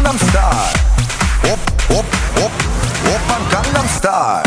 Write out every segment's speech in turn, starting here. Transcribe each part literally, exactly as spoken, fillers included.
강남스타일 오빤 강남스타일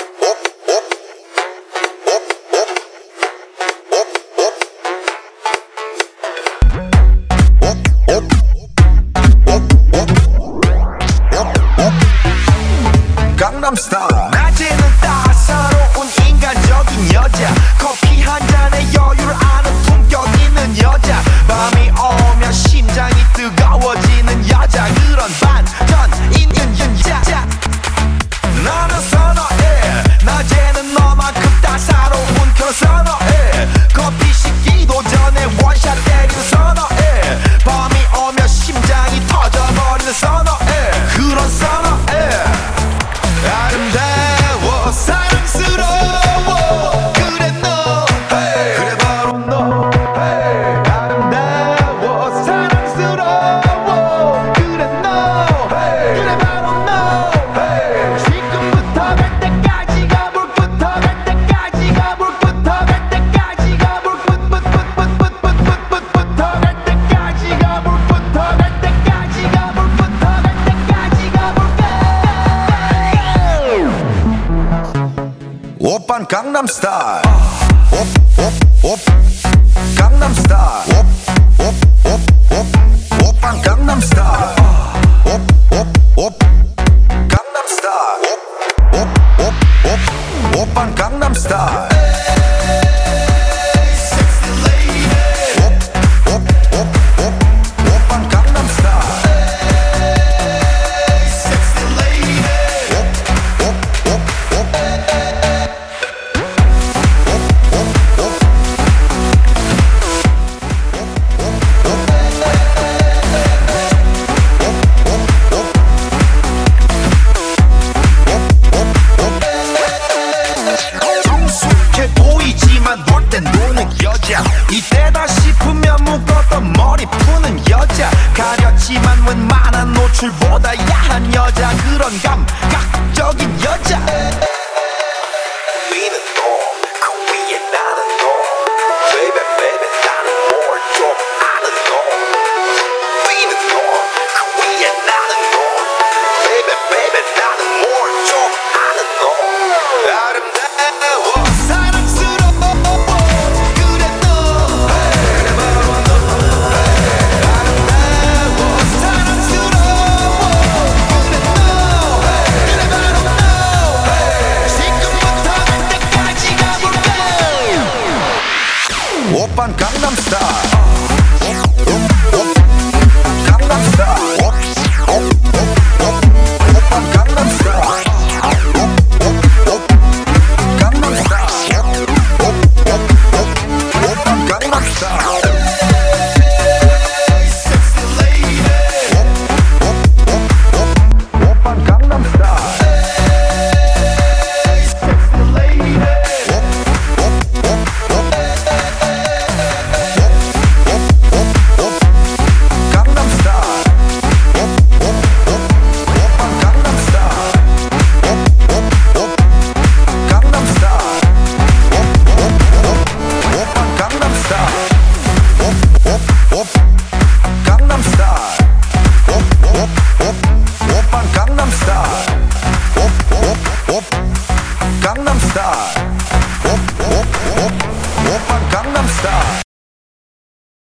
강남스타일 낮에는 따사로운 인간적인 여자 커피 한 잔에 여유를 아는 품격 있는 여자 밤이 오면 심장이 뜨거워지는 여자 그런 반전 있는 여자 나는 선어해 낮에는 너만큼 따사로운 그런 선어해 커피 식기도 전에 원샷 때리는 선어해 밤이 오면 심장이 터져버리는 선어해 그런 선어해 아름다워 사랑스러워 그래 너 hey. 그래 바로 너 hey. 아름다워 사랑스러워 그래 너 hey. 그래 바로 너 hey. 지금부터 갈 때까지 가볼부터 갈 때까지 가볼부터 갈 때까지 가볼부터 갈 때까지 가볼부터 갈 때까지 가볼부터 갈 때까지 가볼까 오빤 강남스타일 옵옵옵 강남스타일